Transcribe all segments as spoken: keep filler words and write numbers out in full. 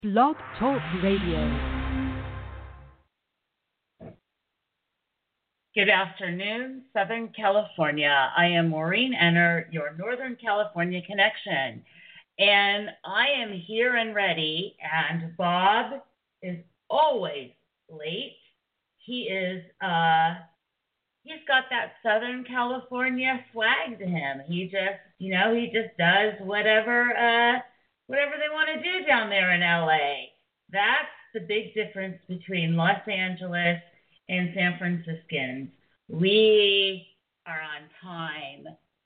Blog Talk Radio. Good afternoon, Southern California. I am Maureen Enner, your Northern California connection. And I am here and ready, and Bob is always late. He is, uh, he's got that Southern California swag to him. He just, you know, he just does whatever, uh, whatever they want to do down there in L A. That's the big difference between Los Angeles and San Franciscans. We are on time.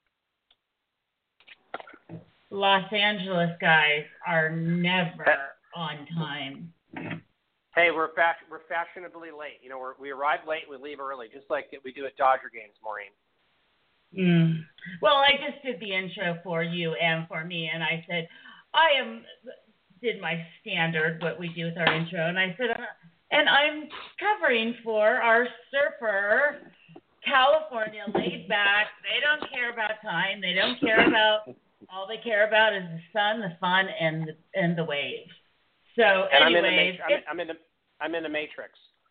Los Angeles guys are never on time. Hey, we're fa- we're fashionably late. You know, we're, we arrive late, we leave early, just like we do at Dodger games, Maureen. Mm. Well, I just did the intro for you and for me, and I said, I am did my standard, what we do with our intro, and I said, uh, and I'm covering for our surfer, California, laid back. They don't care about time. They don't care about, all they care about is the sun, the fun, and the, and the waves. So, and anyways. I'm in, the, I'm, in the, I'm in the Matrix.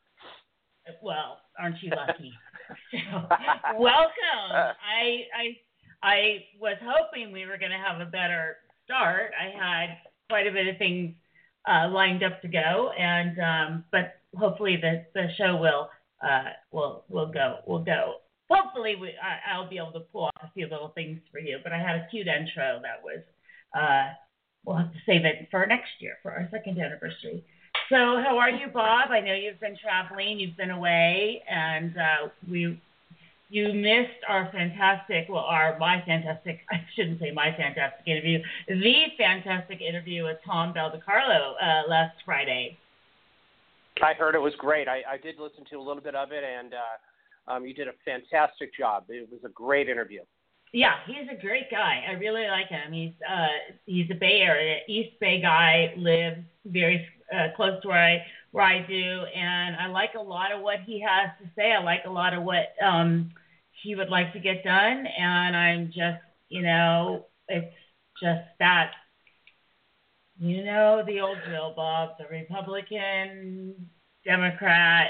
Well, aren't you lucky? So, welcome. I, I, I was hoping we were going to have a better start. I had quite a bit of things uh, lined up to go, and um, but hopefully the, the show will uh, will will go will go. Hopefully we, I, I'll be able to pull off a few little things for you. But I had a cute intro that was. Uh, we'll have to save it for next year for our second anniversary. So how are you, Bob? I know you've been traveling, you've been away, and uh, we. You missed our fantastic, well, our, my fantastic, I shouldn't say my fantastic interview, the fantastic interview with Tom Beldicarlo uh, last Friday. I heard it was great. I, I did listen to a little bit of it, and uh, um, you did a fantastic job. It was a great interview. Yeah, he's a great guy. I really like him. He's uh, he's a Bay Area, East Bay guy, lives very uh, close to where I, where I do, and I like a lot of what he has to say. I like a lot of what um, he would like to get done, and I'm just, you know, it's just that, you know, the old drill, Bob, the Republican, Democrat,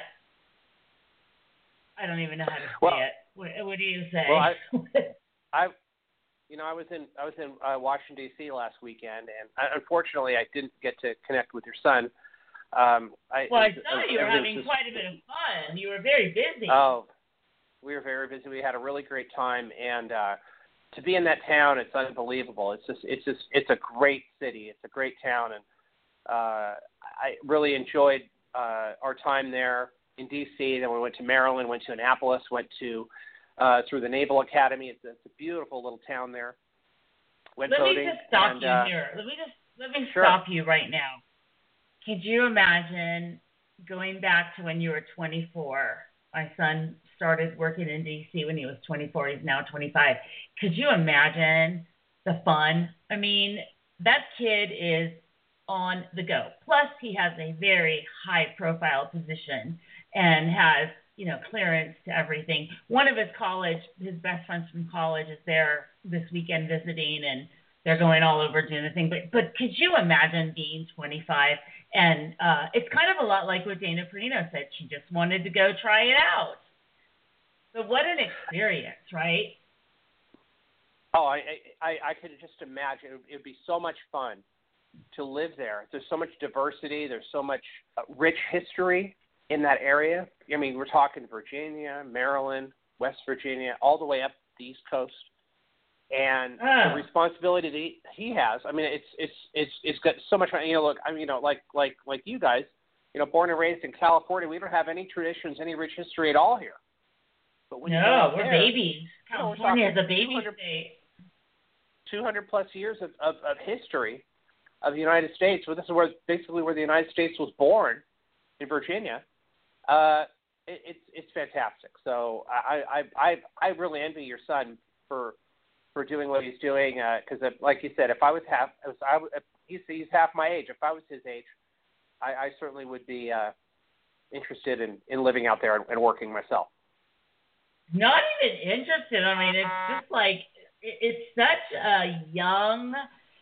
I don't even know how to say well, it. What, what do you say? Well, I, I, you know, I was in I was in uh, Washington D C last weekend, and I, unfortunately, I didn't get to connect with your son. Um, I, well, I was, saw you were having just, quite a bit of fun. You were very busy. Oh, we were very busy. We had a really great time, and uh, to be in that town, it's unbelievable. It's just, it's just, it's a great city. It's a great town, and uh, I really enjoyed uh, our time there in D C. Then we went to Maryland, went to Annapolis, went to uh, through the Naval Academy. It's, it's a beautiful little town there. Went let boating, me just stop and, you uh, here. Let me just let me sure. stop you right now. Could you imagine going back to when you were twenty-four? My son started working in D C when he was twenty-four. He's now twenty-five. Could you imagine the fun? I mean, that kid is on the go. Plus, he has a very high-profile position and has, you know, clearance to everything. One of his college, his best friends from college is there this weekend visiting, and they're going all over doing the thing. But but could you imagine being twenty-five? And uh, it's kind of a lot like what Dana Perino said. She just wanted to go try it out. But what an experience, right? Oh, I I, I could just imagine. It would be so much fun to live there. There's so much diversity. There's so much uh, rich history in that area. I mean, we're talking Virginia, Maryland, West Virginia, all the way up the East Coast. And oh. the responsibility that he, he has, I mean, it's it's it's it's got so much. You know, look, I mean, you know, like like like you guys, you know, born and raised in California, we don't have any traditions, any rich history at all here. But when no, you we're there, babies. California is a baby state. two hundred plus years of, of, of history of the United States. Well, this is where basically where the United States was born, in Virginia. Uh, it, it's it's fantastic. So I, I I I really envy your son for. for doing what he's doing, because uh, like you said, if I was half, if I, if he's, he's half my age. If I was his age, I, I certainly would be uh, interested in, in living out there and, and working myself. Not even interested. I mean, it's just like, it, it's such a young,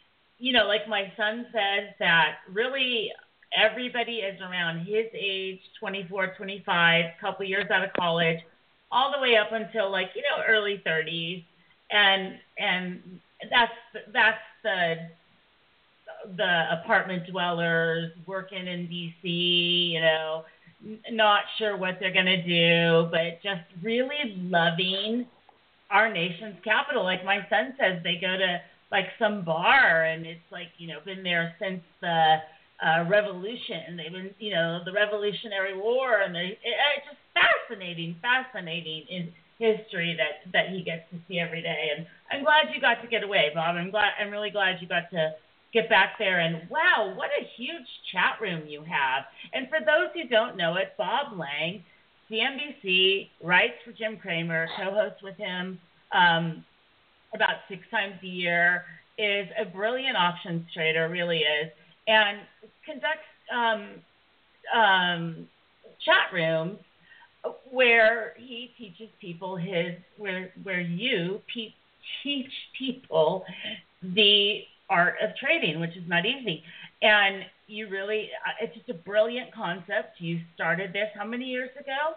you know, like my son says that really everybody is around his age, twenty-four, twenty-five, couple years out of college, all the way up until like, you know, early thirties. And, and that's, that's the, the apartment dwellers working in D C, you know, n- not sure what they're going to do, but just really loving our nation's capital. Like my son says, they go to like some bar and it's like, you know, been there since the uh, revolution. They've been, you know, the Revolutionary War, and they, it, it's just fascinating, fascinating in history that, that he gets to see every day. And I'm glad you got to get away, Bob. I'm glad, I'm really glad you got to get back there. And wow, what a huge chat room you have. And for those who don't know it, Bob Lang, C N B C, writes for Jim Cramer, co-hosts with him um, about six times a year, is a brilliant options trader, really is, and conducts um, um, chat rooms where he teaches people his, where where you pe- teach people the art of trading, which is not easy. And you really, it's just a brilliant concept. You started this how many years ago?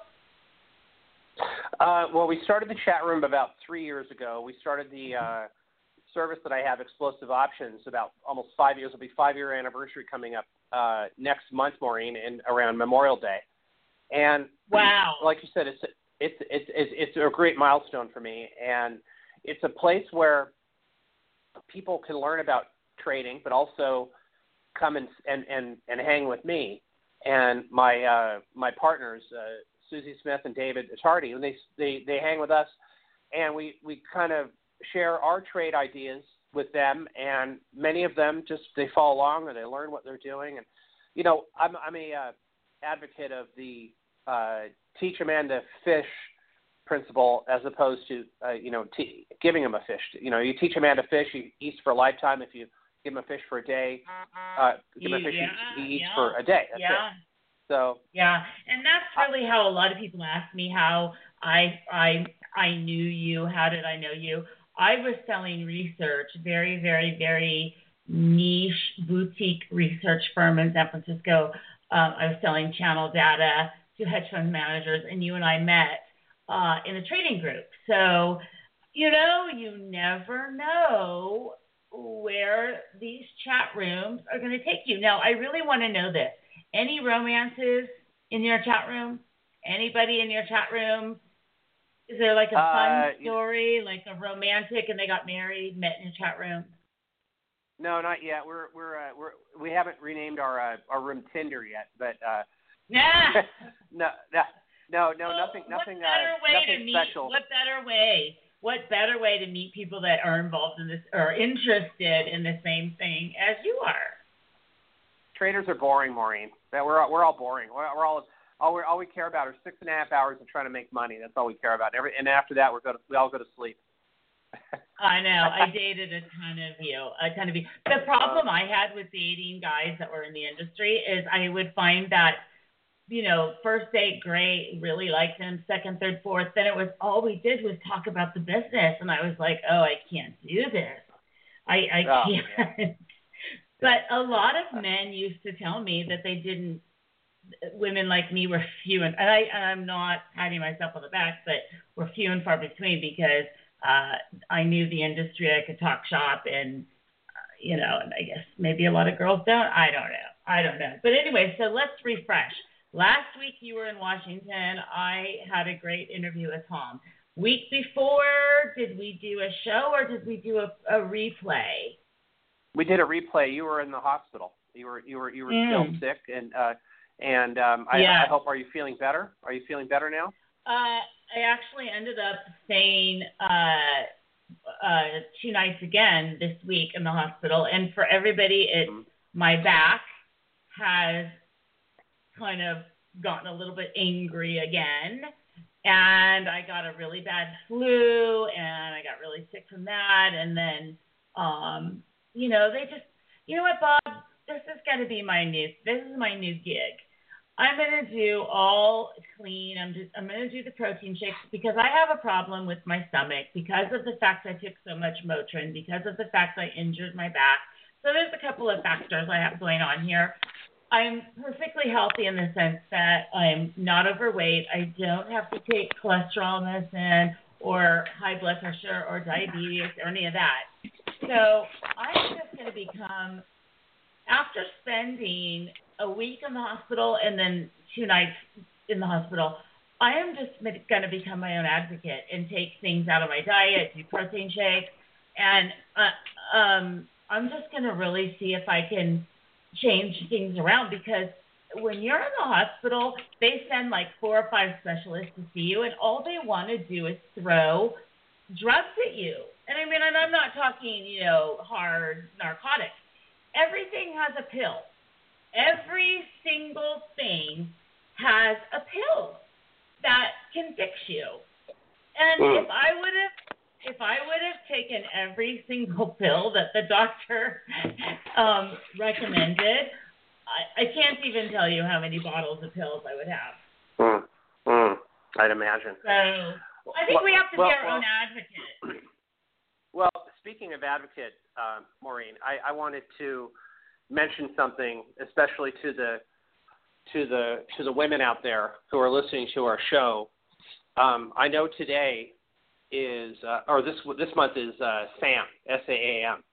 Uh, well, we started the chat room about three years ago. We started the uh, service that I have, Explosive Options, about almost five years. It'll be five-year anniversary coming up uh, next month, Maureen, and around Memorial Day. And wow, like you said, it's it's it's it's it's a great milestone for me, and it's a place where people can learn about trading, but also come and and and, and hang with me and my uh, my partners, uh, Susie Smith and David Tardy, and they they they hang with us, and we we kind of share our trade ideas with them, and many of them just they follow along or they learn what they're doing, and you know I'm I'm a uh, advocate of the uh, teach a man to fish principle as opposed to uh, you know t- giving him a fish. You know, you teach a man to fish, he eats for a lifetime. If you give him a fish for a day, uh, give him a fish, yeah, he, he eats yeah, for a day. That's yeah. it. So yeah, and that's really how a lot of people ask me how I I I knew you. How did I know you? I was selling research, very very very niche boutique research firm in San Francisco. Um, I was selling channel data to hedge fund managers, and you and I met uh, in a trading group. So, you know, you never know where these chat rooms are going to take you. Now, I really want to know this. Any romances in your chat room? Anybody in your chat room? Is there like a fun uh, story, like a romantic, and they got married, met in your chat room? No, not yet. We're we're uh, we're we haven't renamed our uh, our room Tinder yet, but uh, Yeah. no, no, no, no, Well, nothing, nothing, what better uh, way nothing to meet, special. What better way? What better way to meet people that are involved in this or interested in the same thing as you are? Traders are boring, Maureen. That we're all, we're all boring. We're, we're all all we all we care about are six and a half hours of trying to make money. That's all we care about. And, every, and after that, we're go to, we all go to sleep. I know. I dated a ton of you, a ton of you. The problem I had with dating guys that were in the industry is I would find that, you know, first date, great, really liked him, second, third, fourth, then it was all we did was talk about the business, and I was like, oh, I can't do this. I, I Oh, can't. yeah. But a lot of men used to tell me that they didn't, women like me were few, and, and I, I'm not patting myself on the back, but were few and far between because uh, I knew the industry, I could talk shop, and, uh, you know, and I guess maybe a lot of girls don't. I don't know. I don't know. But anyway, so let's refresh. Last week you were in Washington. I had a great interview with Tom. Week before, did we do a show or did we do a, a replay? We did a replay. You were in the hospital. You were you were you were Mm. still sick, and uh, and um, I, Yeah. I hope. Are you feeling better? Are you feeling better now? Uh, I actually ended up staying uh, uh, two nights again this week in the hospital. And for everybody, it's Mm-hmm. my back has kind of gotten a little bit angry again. And I got a really bad flu, and I got really sick from that. And then, um, you know, they just, you know what, Bob? This is going to be my new, this is my new gig. I'm going to do all clean. I'm just, I'm going to do the protein shakes because I have a problem with my stomach because of the fact I took so much Motrin, because of the fact I injured my back. so there's a couple of factors I have going on here. I'm perfectly healthy in the sense that I'm not overweight. I don't have to take cholesterol medicine or high blood pressure or diabetes or any of that. So I'm just going to become, after spending a week in the hospital and then two nights in the hospital, I am just going to become my own advocate and take things out of my diet, do protein shakes, and uh, um, I'm just going to really see if I can change things around, because when you're in the hospital, they send like four or five specialists to see you, and all they want to do is throw drugs at you. And I mean, and I'm not talking, you know, hard narcotics. Everything has a pill. Every single thing has a pill that can fix you. And mm. if I would have If I would have taken every single pill that the doctor um, recommended, I, I can't even tell you how many bottles of pills I would have. Mm, mm, I'd imagine. So I think well, we have to well, be our well, own advocate. Well, speaking of advocate, uh, Maureen, I, I wanted to mention something, especially to the to the to the women out there who are listening to our show. Um, I know today is uh, or this this month is uh, SAM, S A A M,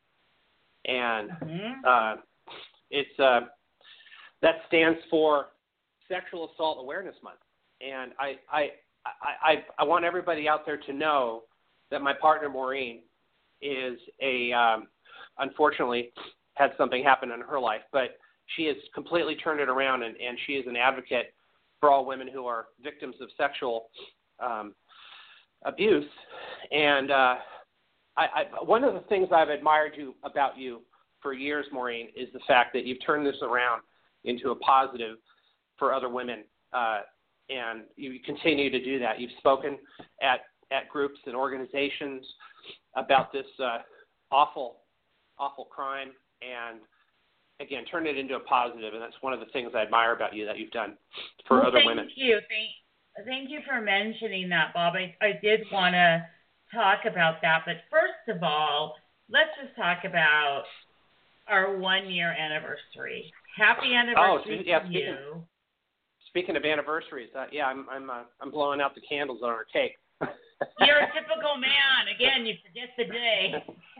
and mm-hmm. uh, it's uh, that stands for Sexual Assault Awareness Month. And I I, I I I want everybody out there to know that my partner Maureen is a um, unfortunately had something happen in her life, but she has completely turned it around, and, and she is an advocate for all women who are victims of sexual um, abuse. And uh, I, I, one of the things I've admired you about you for years, Maureen, is the fact that you've turned this around into a positive for other women, uh, and you continue to do that. You've spoken at, at groups and organizations about this uh, awful, awful crime, and again, turn it into a positive, and that's one of the things I admire about you that you've done for well, other thank women. Thank you. Thank, thank you for mentioning that, Bob. I, I did want to talk about that, but first of all, let's just talk about our one-year anniversary. Happy anniversary oh, yeah, to speaking, you. Speaking of anniversaries, uh, yeah, I'm I'm uh, I'm blowing out the candles on our cake. You're a typical man. Again, you forget the day.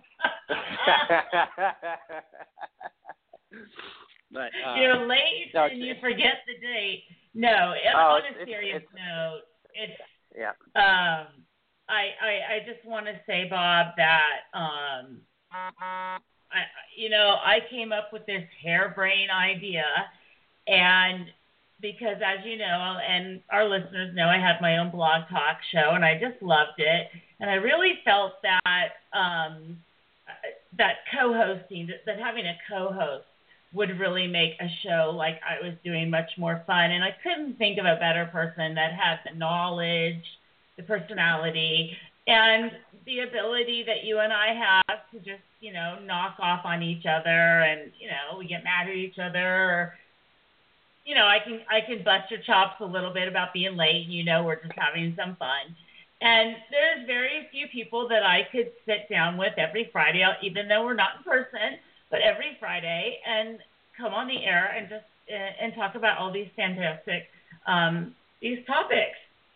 but, uh, You're late no, and you forget the date. No, it, oh, on it's, a serious it's, note, it's yeah. Um, I, I I just want to say, Bob, that um, I you know I came up with this harebrained idea, and because as you know, and our listeners know, I had my own blog talk show, and I just loved it, and I really felt that um, that co-hosting, that, that having a co-host would really make a show like I was doing much more fun, and I couldn't think of a better person that had the knowledge, the personality, and the ability that you and I have to just, you know, knock off on each other, and, you know, we get mad at each other, or, you know, I can I can bust your chops a little bit about being late, you know, we're just having some fun. And there's very few people that I could sit down with every Friday, even though we're not in person, but every Friday, and come on the air and just uh, and talk about all these fantastic um, these topics.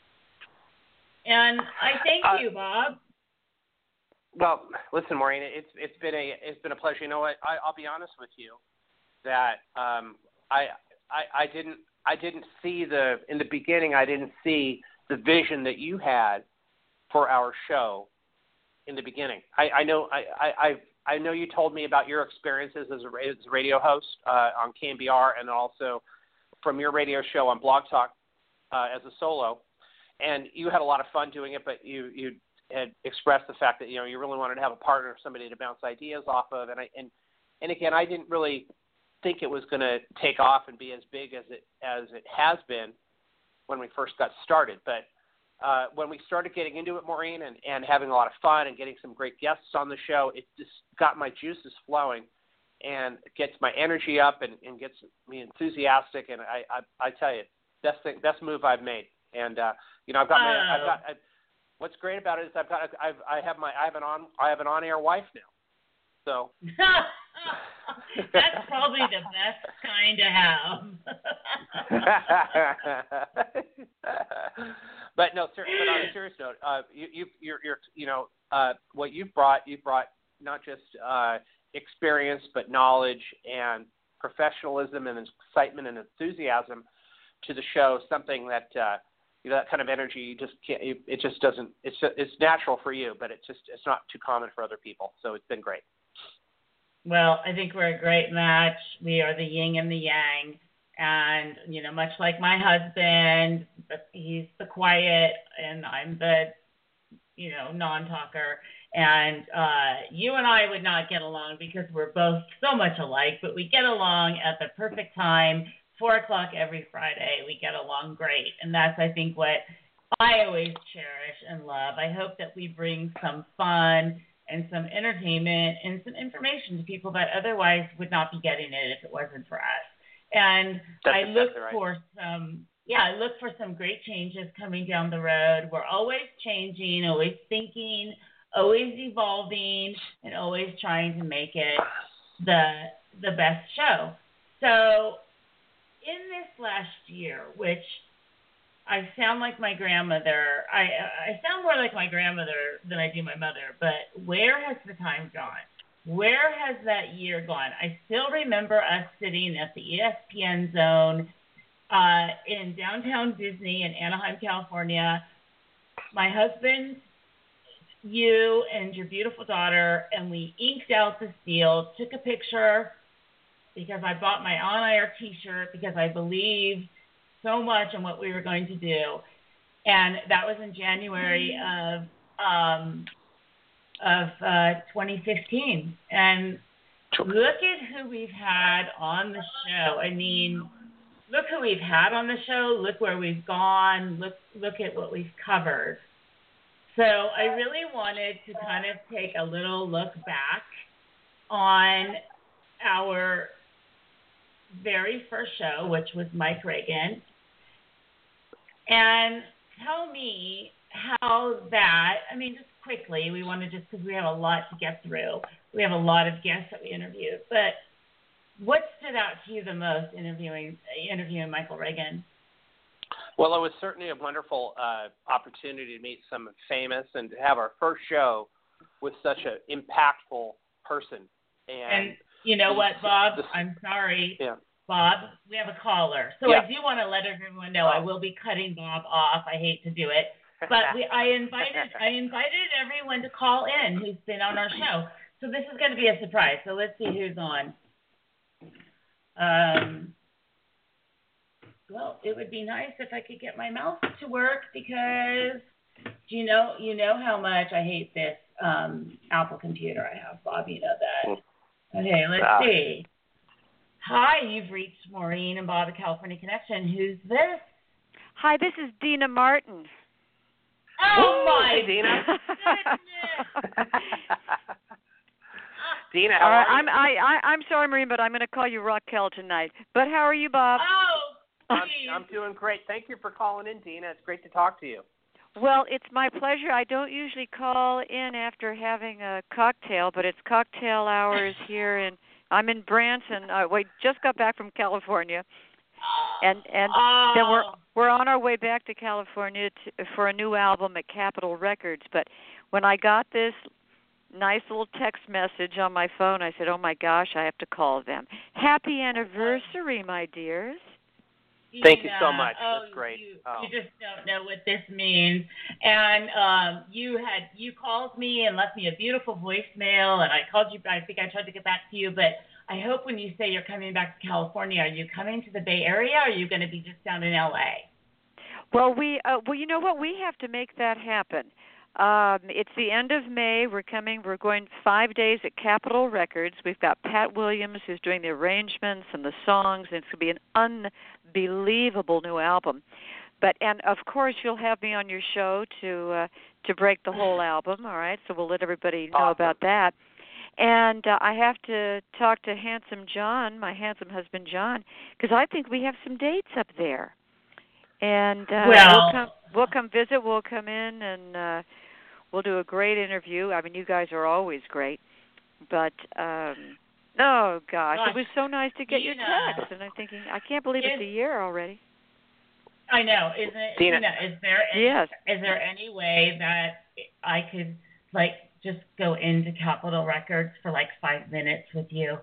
And I thank uh, you, Bob. Well, listen, Maureen, it's it's been a it's been a pleasure. You know what? I, I'll be honest with you that um, I, I I didn't I didn't see the in the beginning. I didn't see the vision that you had for our show in the beginning. I, I know I, I I know you told me about your experiences as a, as a radio host uh, on K M B R, and also from your radio show on Blog Talk uh, as a solo. And you had a lot of fun doing it, but you you had expressed the fact that you know you really wanted to have a partner, somebody to bounce ideas off of. And I and and again, I didn't really think it was going to take off and be as big as it as it has been when we first got started. But uh, when we started getting into it, Maureen, and, and having a lot of fun and getting some great guests on the show, it just got my juices flowing and gets my energy up and, and gets me enthusiastic. And I, I, I tell you, best thing, best move I've made. And uh, you know, I've got my, I've got. I've, what's great about it is I've got, I've, I have my, I have an on, I have an on-air wife now. So that's probably the best kind to have. But no, sir, but on a serious note, uh, you, you, you're, you're, you know, uh, what you've brought, you've brought not just uh, experience, but knowledge and professionalism and excitement and enthusiasm to the show. Something that uh, you know, that kind of energy, you just can't. It, it just doesn't. It's it's natural for you, but it's just it's not too common for other people. So it's been great. Well, I think we're a great match. We are the yin and the yang. And, you know, much like my husband, he's the quiet and I'm the, you know, non-talker. And uh, you and I would not get along because we're both so much alike, but we get along at the perfect time, four o'clock every Friday. We get along great. And that's, I think, what I always cherish and love. I hope that we bring some fun and some entertainment and some information to people that otherwise would not be getting it if it wasn't for us. And That's I look exactly right. for some, yeah, I look for some great changes coming down the road. We're always changing, always thinking, always evolving, and always trying to make it the the best show. So in this last year, which I sound like my grandmother, I I sound more like my grandmother than I do my mother, but where has the time gone? Where has that year gone? I still remember us sitting at the E S P N Zone uh, in downtown Disney in Anaheim, California. My husband, you, and your beautiful daughter, and we inked out this deal, took a picture because I bought my On Air T-shirt because I believed so much in what we were going to do. And that was in January of um, of uh, twenty fifteen. And look at who we've had on the show. I mean, look who we've had on the show. Look where we've gone. Look, look at what we've covered. So I really wanted to kind of take a little look back on our very first show, which was Mike Reagan, and tell me how that, I mean, just quickly, we want to just, because we have a lot to get through. We have a lot of guests that we interviewed, but what stood out to you the most interviewing interviewing Michael Reagan? Well, it was certainly a wonderful uh, opportunity to meet someone famous and to have our first show with such an impactful person. And, and you know what, Bob? This, I'm sorry. Yeah. Bob, we have a caller. So yeah. I do want to let everyone know I will be cutting Bob off. I hate to do it. But we, I invited I invited everyone to call in who's been on our show. So this is going to be a surprise. So let's see who's on. Um, well, it would be nice if I could get my mouse to work because do you know you know how much I hate this um, Apple computer I have, Bob. You know that. Okay, let's uh, see. Hi, you've reached Maureen and Bob at California Connection. Who's this? Hi, this is Dina Martin. Oh, Ooh, my Dina. goodness. Dina, how All right, are you? I'm I, I I'm sorry, Maureen, but I'm going to call you Raquel tonight. But how are you, Bob? Oh, I'm, please. I'm doing great. Thank you for calling in, Dina. It's great to talk to you. Well, it's my pleasure. I don't usually call in after having a cocktail, but it's cocktail hours here, and I'm in Branson. Uh, we just got back from California, and and oh. then we're we're on our way back to California to, for a new album at Capitol Records. But when I got this nice little text message on my phone, I said, "Oh my gosh, I have to call them. Happy anniversary, my dears." Thank you so Dina, much. Oh, That's great. You, Oh. you just don't know what this means. And um, you had you called me and left me a beautiful voicemail, and I called you. I think I tried to get back to you, but I hope when you say you're coming back to California, are you coming to the Bay Area, or are you going to be just down in L A? Well, we uh, well, you know what? We have to make that happen. Um, it's the end of May. We're coming. We're going five days at Capitol Records. We've got Pat Williams, who's doing the arrangements and the songs, and it's going to be an unbelievable new album. But and of course, you'll have me on your show to uh, to break the whole album. All right, so we'll let everybody know Awesome. about that. And uh, I have to talk to Handsome John, my handsome husband John, because I think we have some dates up there. And uh, well, we'll come. We'll come visit. We'll come in and. Uh, We'll do a great interview. I mean, you guys are always great. But um, oh gosh, Gosh, it was so nice to get your Dina. text, and I'm thinking, I can't believe it's a year already. I know, isn't it? Dina. Dina, is there any, Yes. is there any way that I could like just go into Capitol Records for like five minutes with you?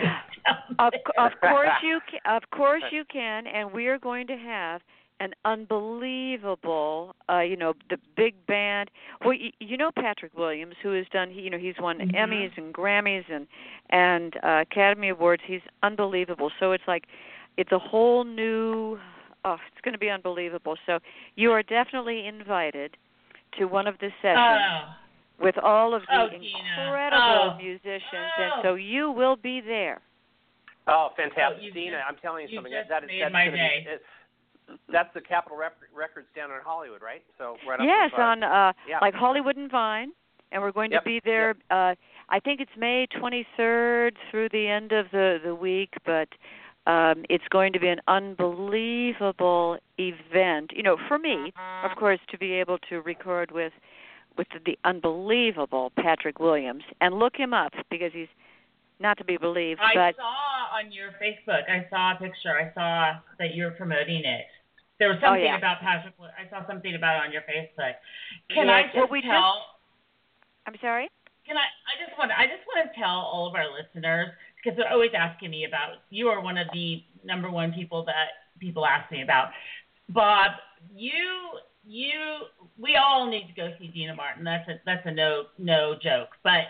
Of, of course you can, of course you can, and we are going to have an unbelievable, uh, you know, the big band. Well, you, you know Patrick Williams, who has done, you know, he's won Mhm. Emmys and Grammys and and uh, Academy Awards. He's unbelievable. So it's like, it's a whole new. Oh, it's going to be unbelievable. So you are definitely invited to one of the sessions. Oh. With all of the Oh, incredible oh. musicians, Oh. and so you will be there. Oh, fantastic, Oh, you Dina! just- I'm telling you, you something. just That is made that's my gonna day. be. It, that's the Capitol Rep- Records down in Hollywood, right? So right up Yes, of, uh, on uh, yeah. like Hollywood and Vine, and we're going Yep, to be there. yep. Uh, I think it's May twenty-third through the end of the the week, but um, it's going to be an unbelievable event. You know, for me, of course, to be able to record with with the, the unbelievable Patrick Williams, and look him up because he's not to be believed. I but saw on your Facebook, I saw a picture. I saw that you were promoting it. There was Oh, something yeah. about Patrick. I saw something about it on your Facebook. Can Yes, I just well, we tell? just- I'm sorry. Can I? I just want. I just want to tell all of our listeners because they're always asking me about. You are one of the number one people that people ask me about. Bob, you, you, we all need to go see Dina Martin. That's a that's a no no joke. But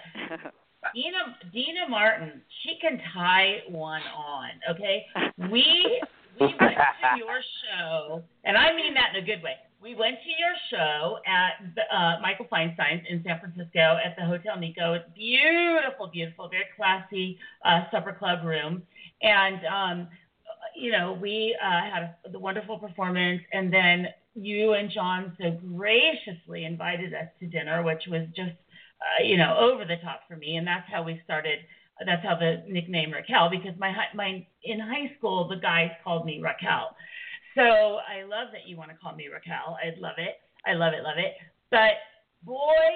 Dina Dina Martin, she can tie one on. Okay, we we went to your show, and I mean that in a good way. We went to your show at uh, Michael Feinstein's in San Francisco at the Hotel Nico. It's beautiful, beautiful, very classy uh, supper club room. And, um, you know, we uh, had a, the wonderful performance. And then you and John so graciously invited us to dinner, which was just, uh, you know, over the top for me. And that's how we started. That's how the nickname Raquel, because my my in high school, the guys called me Raquel. So I love that you want to call me Raquel. I love it. I love it, love it. But boy,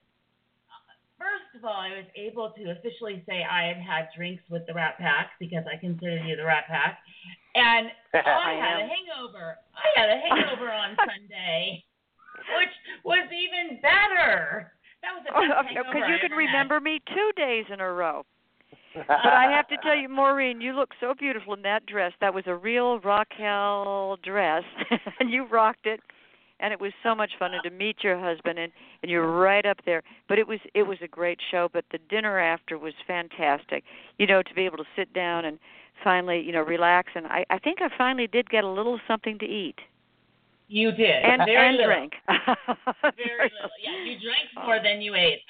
first of all, I was able to officially say I had had drinks with the Rat Pack because I consider you the Rat Pack. And I had a hangover. I had a hangover on Sunday, which was even better. That was a best Oh, hangover because you I can ever remember me two days in a row. But I have to tell you, Maureen, you look so beautiful in that dress. That was a real Raquel dress, and you rocked it. And it was so much fun and to meet your husband, and, and you're right up there. But it was it was a great show. But the dinner after was fantastic. You know, to be able to sit down and finally, you know, relax. And I, I think I finally did get a little something to eat. You did. And, Very and little. drink. Very little. Yeah, you drank more than you ate.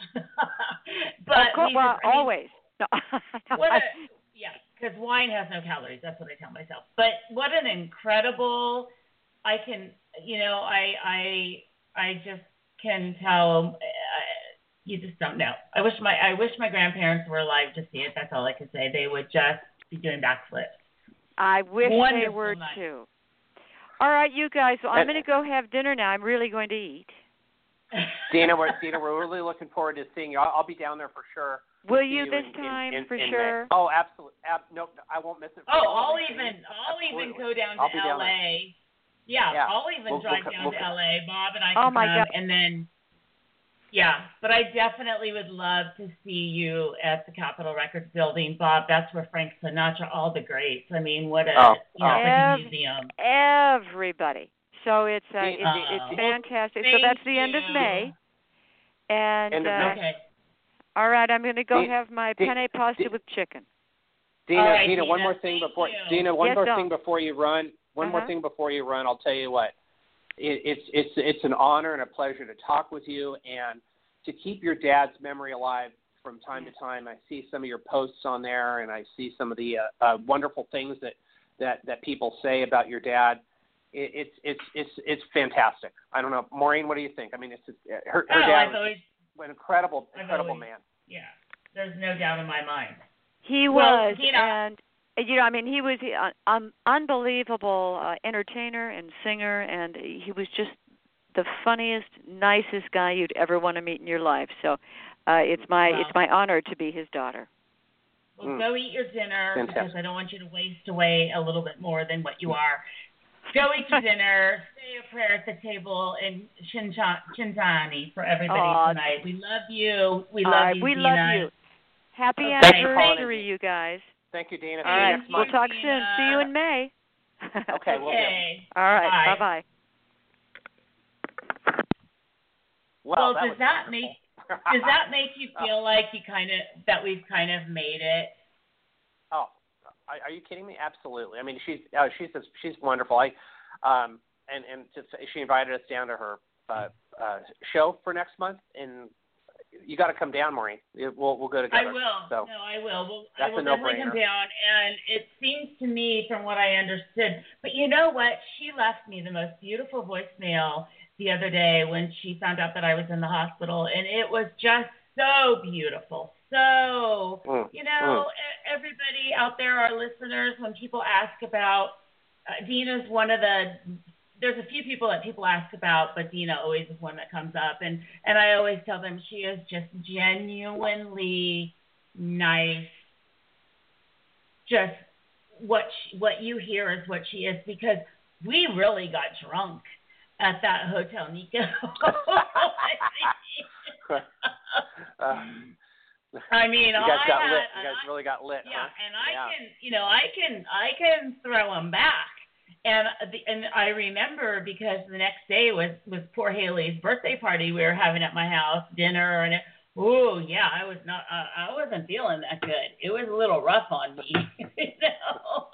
But of course, these well, are- I mean, always. No, what a, yeah, because wine has no calories. That's what I tell myself. But what an incredible! I can, you know, I, I, I just can tell. Uh, you just don't know. I wish my, I wish my grandparents were alive to see it. That's all I can say. They would just be doing backflips. I wish Wonderful they were night. too. All right, you guys. Well, I'm going to go have dinner now. I'm really going to eat. Dina, we're Dina, we're really looking forward to seeing you. I'll, I'll be down there for sure. Will See you this in, time in, in, for in sure? May. Oh, absolutely. Ab- no, I won't miss it. For Oh, all I'll of you. even, I'll even Absolutely. go down I'll to be down L A. Yeah, Yeah. I'll even We'll- drive we'll- down we'll- to L A. Bob and I Oh, can my come, God. and then, yeah. But I definitely would love to see you at the Capitol Records building, Bob. That's where Frank Sinatra, all the greats. I mean, what a, Oh, you know, oh. it's like a Ev- museum. Everybody. So it's uh, Thank- it's, Oh. it's fantastic. So Thank that's the end of you. May. And End of uh, May. Okay. all right, I'm going to go Di- have my Di- penne pasta Di- with chicken. Dina, All right, Dina, one Dina, more thing thank before you. Dina, one Yes, more don't. thing before you run. One more Uh-huh. thing before you run. I'll tell you what. It, it's it's it's an honor and a pleasure to talk with you and to keep your dad's memory alive from time to time. I see some of your posts on there, and I see some of the uh, uh, wonderful things that, that, that people say about your dad. It, it's it's it's it's fantastic. I don't know, Maureen. What do you think? I mean, it's just, her, her Oh, dad I've was always, an incredible I've incredible always- man. yeah. There's no doubt in my mind. He Well, was, Dina- and you know, I mean, he was an um, unbelievable uh, entertainer and singer, and he was just the funniest, nicest guy you'd ever want to meet in your life. So uh, it's my Wow. it's my honor to be his daughter. Well, Mm. go eat your dinner Fantastic. because I don't want you to waste away a little bit more than what you are. Go eat your dinner, say a prayer at the table, and Chinchani for everybody Aw. tonight. We love you. We All love right, you, we Dina. love you. Happy Okay. Thank you, anniversary, Paula. you guys. Thank you, Dana. See All you right, next we'll month. talk Dina. soon. See you in May. Okay, we'll do. Okay. All right, Bye. bye-bye. Well, Well, that does was that wonderful. make does that make you feel like you kind of that we've kind of made it? Oh, are, are you kidding me? Absolutely. I mean, she's uh, she's just, she's wonderful. I um and and just she invited us down to her uh, uh, show for next month, and you got to come down, Maureen. It, we'll we'll go together. I will. So No, I will. Well, that's I will a definitely no-brainer. come down. And it seems to me, from what I understood, but you know what? She left me the most beautiful voicemail the other day when she found out that I was in the hospital, and it was just so beautiful. So, Mm, you know, e- everybody out there, our listeners, when people ask about, uh, Dina's one of the, there's a few people that people ask about, but Dina always is one that comes up. And, and I always tell them she is just genuinely nice. Just what she, what you hear is what she is, because we really got drunk at that Hotel Nico. uh, I mean, you guys I got had, lit. You and guys I- really got lit. Yeah, huh? and I Yeah. can, you know, I can, I can throw them back. And the, and I remember because the next day was was poor Haley's birthday party we were having at my house, dinner, and it, oh yeah, I was not, uh, I wasn't feeling that good. It was a little rough on me, you know.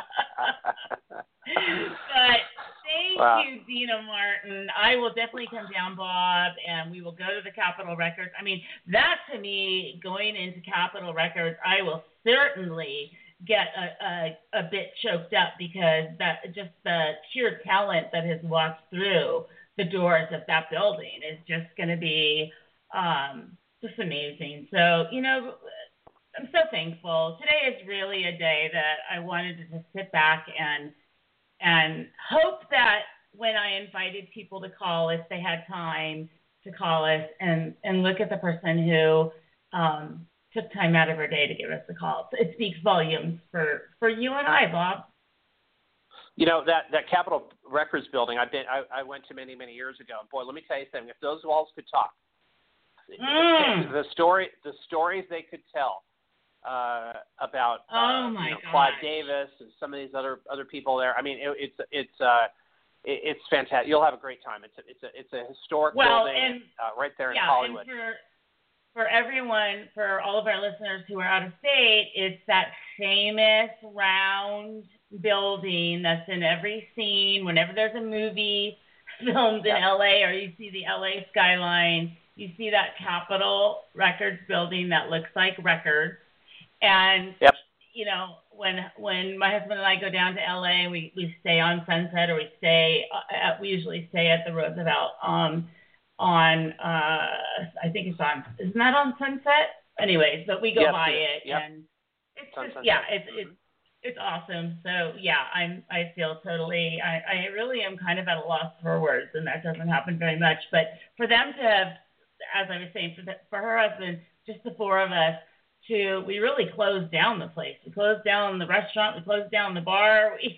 But thank Wow. you, Dina Martin. I will definitely come down, Bob, and we will go to the Capitol Records. I mean, that to me, going into Capitol Records, I will certainly get a, a, a bit choked up, because that just the sheer talent that has walked through the doors of that building is just going to be um, just amazing. So, you know, I'm so thankful. Today is really a day that I wanted to just sit back and and hope that when I invited people to call, if they had time to call us, and, and look at the person who um, took time out of her day to give us a call. It speaks volumes for, for you and I, Bob. You know, that, that Capitol Records building, I've been, I, I went to many, many years ago. Boy, let me tell you something. If those walls could talk, Mm. the story, the stories they could tell uh, about Oh uh, my you know, Clive gosh. Davis and some of these other other people there. I mean, it, it's it's uh, it, it's fantastic. You'll have a great time. It's a, it's a it's a historic Well, building and uh, right there in yeah, Hollywood. and for for everyone, for all of our listeners who are out of state, it's that famous round building that's in every scene. Whenever there's a movie filmed in Yep. L A, or you see the L A skyline, you see that Capitol Records building that looks like records. And Yep. you know, when when my husband and I go down to L A, we we stay on Sunset, or we stay at, we usually stay at the Roosevelt um on uh I think it's on isn't that on Sunset? Anyways, but we go Yes, by it is. it, Yep. and it's It's on just Sunset. yeah, it's Mhm. it's it's awesome. So yeah, I'm I feel totally I, I really am kind of at a loss for words, and that doesn't happen very much. But for them to have, as I was saying, for the, for her husband, just the four of us, to we really closed down the place. We closed down the restaurant. We closed down the bar. We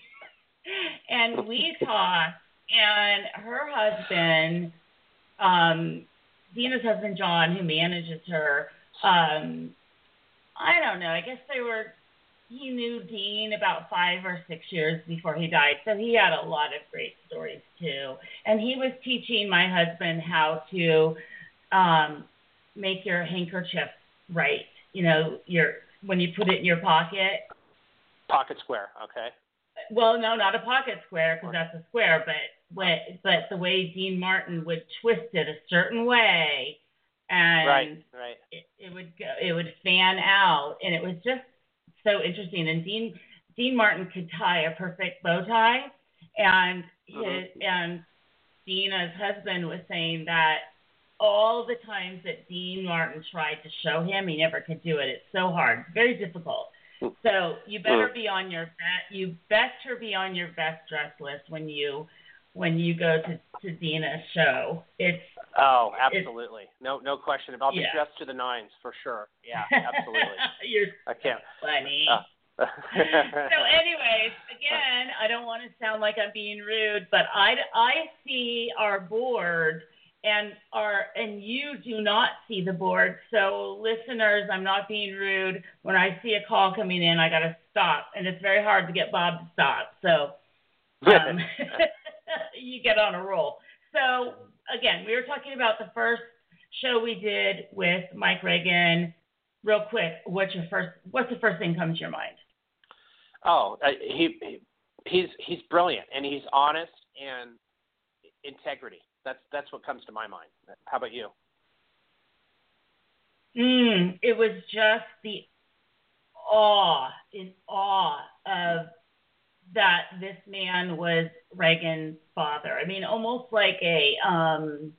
and we talked. And her husband, um, Dina's husband John, who manages her, um, I don't know. I guess they were. He knew Dean about five or six years before he died, so he had a lot of great stories too. And he was teaching my husband how to um, make your handkerchief right. You know, your when you put it in your pocket. Pocket square, okay. Well, no, not a pocket square, because that's a square, but what, but the way Dean Martin would twist it a certain way, and Right, right. it, it would go, it would fan out, and it was just so interesting. And Dean Dean Martin could tie a perfect bow tie, and his, Mhm. and Dina's husband was saying that all the times that Dean Martin tried to show him, he never could do it. It's so hard, very difficult. So you better Mm. be on your best. You better be on your best dress list when you when you go to, to Dina's show. It's Oh, absolutely. It's, no no question. I'll be yeah. dressed to the nines for sure. Yeah, absolutely. You're I can't. funny. Uh. So anyways, again, I don't want to sound like I'm being rude, but I, I see our board and our and you do not see the board. So listeners, I'm not being rude. When I see a call coming in, I got to stop, and it's very hard to get Bob to stop. So um, you get on a roll. So again, we were talking about the first show we did with Mike Reagan. Real quick, what's your first? What's the first thing comes to your mind? Oh, uh, he, he he's he's brilliant, and he's honest and integrity. That's that's what comes to my mind. How about you? Mm, it was just the awe, in awe of that this man was Reagan's father. I mean, almost like a. Um,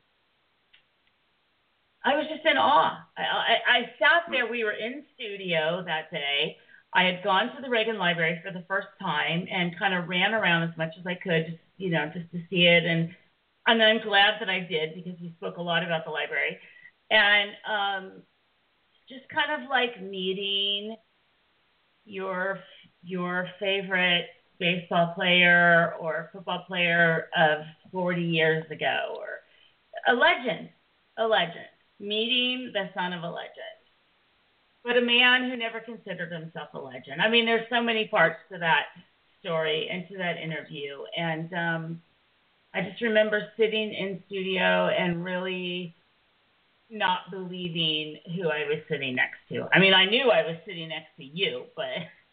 I was just in awe. I, I, I sat there. We were in studio that day. I had gone to the Reagan Library for the first time and kind of ran around as much as I could, just, you know, just to see it. And and I'm glad that I did because he spoke a lot about the library. And um, just kind of like meeting your your favorite baseball player or football player of forty years ago, or a legend, a legend. Meeting the son of a legend, but a man who never considered himself a legend. I mean, there's so many parts to that story and to that interview. And um, I just remember sitting in studio and really not believing who I was sitting next to. I mean, I knew I was sitting next to you, but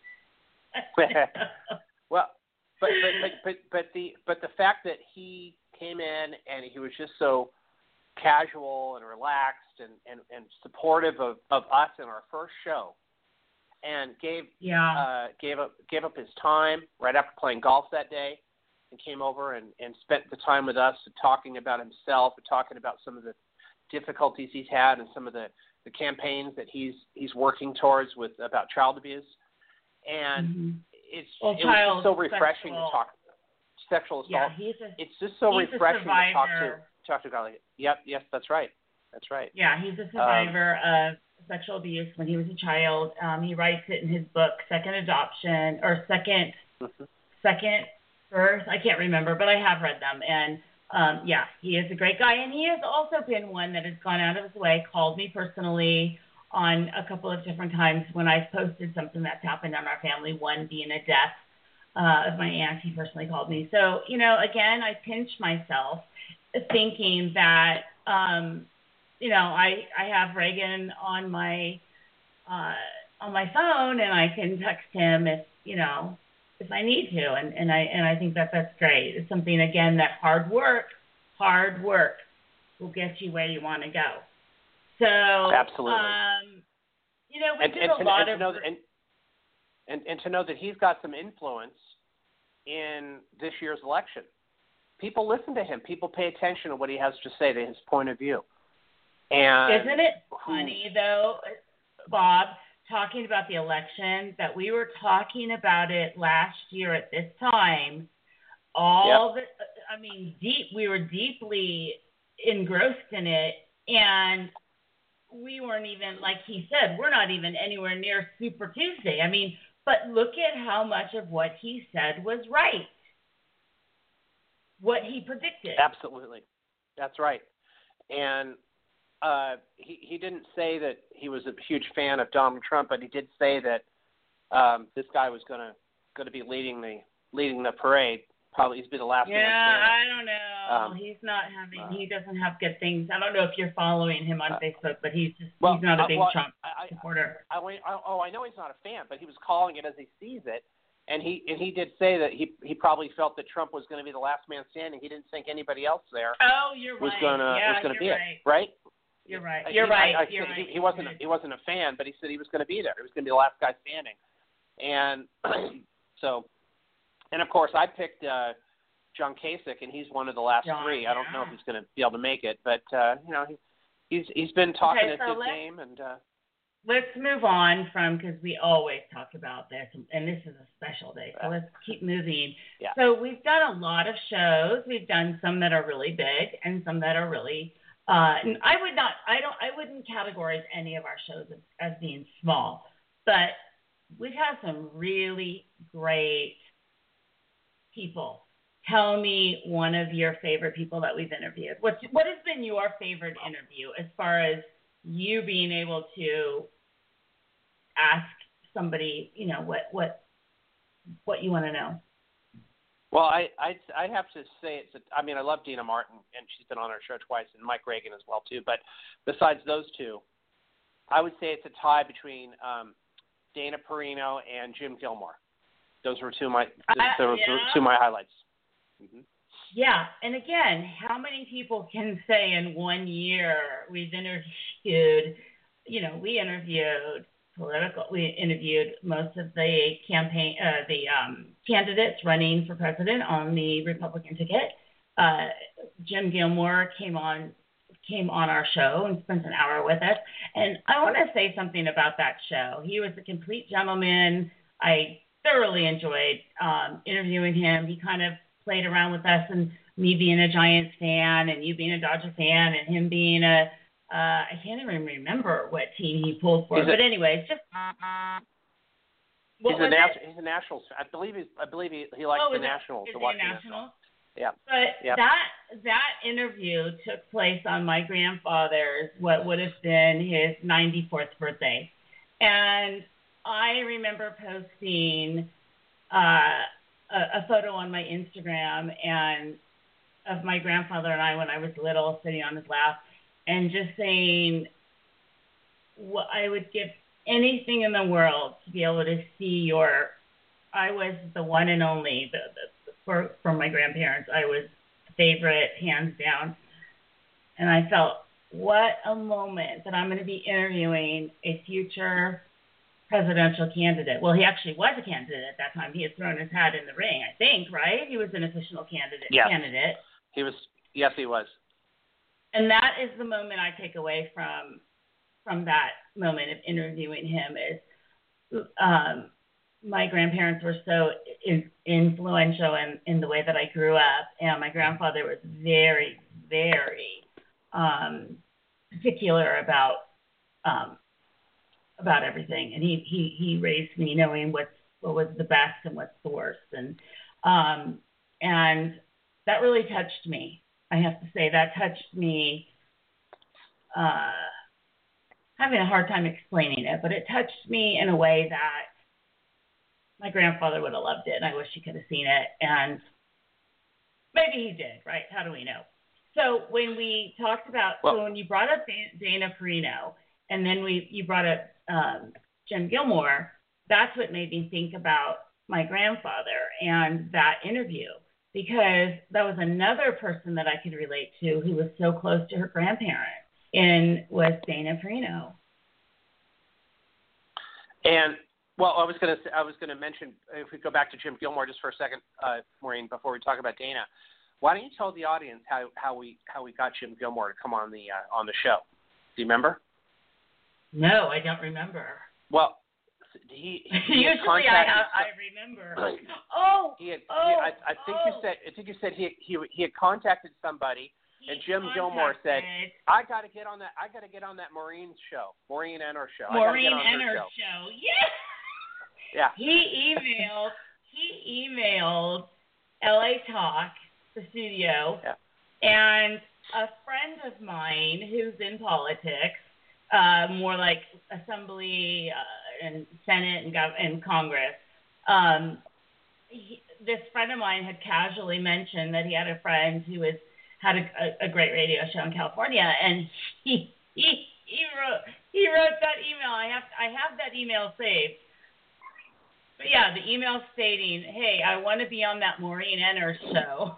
well, but but, but but but the but the fact that he came in and he was just so casual and relaxed and, and, and supportive of, of us in our first show, and gave yeah. uh, gave up gave up his time right after playing golf that day, and came over and, and spent the time with us talking about himself and talking about some of the difficulties he's had and some of the, the campaigns that he's he's working towards with about child abuse, and mm-hmm. it's well, it was just so refreshing sexual, to talk sexual assault. Yeah, he's a, it's just so he's refreshing to talk to. Talk to Golly. Yep, yes, that's right. That's right. Yeah, he's a survivor um, of sexual abuse when he was a child. Um, he writes it in his book, Second Adoption, or Second mm-hmm. Second Birth. I can't remember, but I have read them. And, um, yeah, he is a great guy. And he has also been one that has gone out of his way, called me personally on a couple of different times when I've posted something that's happened on our family, one being a death uh, of my aunt. He personally called me. So, you know, again, I pinch myself thinking that, um, you know, I, I have Reagan on my uh, on my phone and I can text him if, you know, if I need to. And, and I and I think that that's great. It's something, again, that hard work, hard work will get you where you want to go. So, absolutely. Um, you know, we and, did and a to, lot and of... To know that, and, and, and to know that he's got some influence in this year's election. People listen to him. People pay attention to what he has to say, to his point of view. And isn't it who, funny, though, Bob, talking about the election, that we were talking about it last year at this time, all yep. the, I mean, deep, we were deeply engrossed in it, and we weren't even, like he said, we're not even anywhere near Super Tuesday. I mean, but look at how much of what he said was right. What he predicted. Absolutely. That's right. And uh, he, he didn't say that he was a huge fan of Donald Trump, but he did say that um, this guy was going to going to be leading the leading the parade. Probably he's been the last yeah, man standing. I don't know. Um, he's not having. uh, he doesn't have good things. I don't know if you're following him on uh, Facebook, but he's just well, he's not a big uh, well, Trump I, supporter. I, I, oh, I know he's not a fan, but he was calling it as he sees it. And he and he did say that he he probably felt that Trump was going to be the last man standing. He didn't think anybody else there oh, you're was right. gonna yeah, was going to be right. it, right? You're right. I, You're he, right. I, I you're said right. He, he wasn't he wasn't a fan, but he said he was going to be there. He was going to be the last guy standing. And so, and of course, I picked uh, John Kasich, and he's one of the last John, three. I don't know if yeah. he's going to be able to make it, but uh, you know, he, he's he's been talking okay, a so good let's, game, and uh, let's move on from, because we always talk about this, and this is a special day, so let's keep moving. Yeah. So we've done a lot of shows. We've done some that are really big and some that are really. Uh, and I would not. I don't. I wouldn't categorize any of our shows as, as being small, but we've had some really great people. Tell me one of your favorite people that we've interviewed. What's what has been your favorite interview as far as you being able to ask somebody, you know, what what what you want to know? Well, I I I'd have to say it's. A, I mean, I love Dina Martin, and she's been on our show twice, and Mike Reagan as well too. But besides those two, I would say it's a tie between um, Dana Perino and Jim Gilmore. Those were two of my those uh, yeah. were two of my highlights. Mm-hmm. Yeah, and again, how many people can say in one year we've interviewed? You know, we interviewed political. We interviewed most of the campaign, uh, the um, candidates running for president on the Republican ticket. Uh, Jim Gilmore came on came on our show and spent an hour with us. And I want to say something about that show. He was a complete gentleman. I thoroughly enjoyed um, interviewing him. He kind of played around with us, and me being a Giants fan and you being a Dodger fan and him being a, uh, I can't even remember what team he pulled for. He's but a, anyways, just. He's a, nas- he's a Nationals. I believe he's, I believe he, he likes oh, the is Nationals. That, is to watch he a National? Yeah. But yep. that that interview took place on my grandfather's, what would have been his ninety-fourth birthday. And I remember posting uh, a, a photo on my Instagram and of my grandfather and I when I was little sitting on his lap and just saying what I would give anything in the world to be able to see your, I was the one and only, the, the, for, from my grandparents, I was favorite, hands down. And I felt, what a moment that I'm going to be interviewing a future presidential candidate. Well, he actually was a candidate at that time. He had thrown his hat in the ring, I think, right? He was an official candidate. Yes. candidate. He was, yes, he was. And that is the moment I take away from from that moment of interviewing him is um, my grandparents were so in, influential in, in the way that I grew up, and my grandfather was very, very um, particular about um, about everything, and he, he, he raised me knowing what's, what was the best and what's the worst, and um, and that really touched me. I have to say that touched me. Uh, having a hard time explaining it, but it touched me in a way that my grandfather would have loved it, and I wish he could have seen it, and maybe he did, right? How do we know? So when we talked about, well, so when you brought up Dana Perino, and then we you brought up um, Jim Gilmore, that's what made me think about my grandfather and that interview, because that was another person that I could relate to who was so close to her grandparents. And was Dana Perino. And well, I was going to I was going to mention, if we go back to Jim Gilmore just for a second, uh, Maureen, before we talk about Dana, why don't you tell the audience how, how we how we got Jim Gilmore to come on the uh, on the show? Do you remember? No, I don't remember. Well, he, he usually I have, I remember. oh, he had, oh, he, I, I think oh. you said I think you said he he he had contacted somebody. He and Jim Gilmore said, "I got to get on that. I got to get on that Maureen's show, Maureen Enner show. Maureen I Enner show. show. Yeah. Yeah. He emailed. He emailed L A Talk, the studio, yeah. and a friend of mine who's in politics, uh, more like Assembly uh, and Senate and, Gov- and Congress. Um, he, this friend of mine had casually mentioned that he had a friend who was. had a, a, a great radio show in California, and he he he wrote he wrote that email. I have I have that email saved. But yeah, the email stating, "Hey, I want to be on that Maureen Enner show."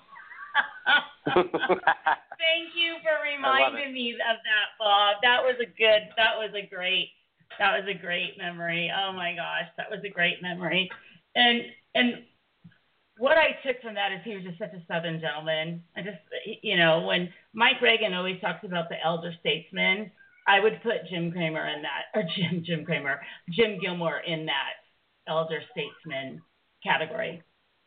Thank you for reminding me of that, Bob. That was a good. That was a great. That was a great memory. Oh my gosh, that was a great memory. And and. What I took from that is he was just such a Southern gentleman. I just, you know, when Mike Reagan always talks about the elder statesman, I would put Jim Cramer in that, or Jim Jim Cramer, Jim Gilmore in that elder statesman category.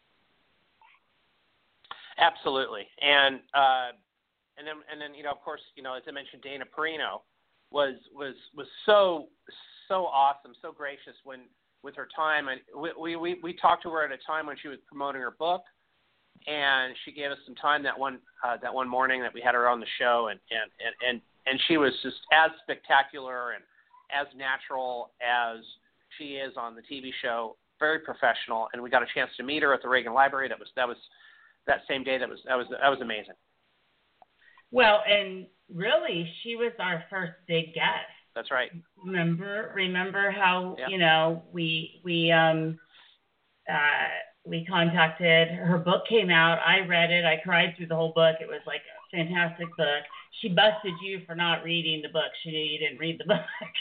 Absolutely, and uh, and then and then you know, of course, you know, as I mentioned, Dana Perino was was was so so awesome, so gracious when with her time, and we we we talked to her at a time when she was promoting her book, and she gave us some time that one uh, that one morning that we had her on the show, and and and and, and she was just as spectacular and as natural as she is on the T V show, very professional, and we got a chance to meet her at the Reagan Library. That was that was that same day. That was that was that was amazing. Well, and really, she was our first big guest. That's right. Remember, remember how yeah. you know we we um uh we contacted her. Book came out. I read it. I cried through the whole book. It was like a fantastic book. She busted you for not reading the book. She knew you didn't read the book.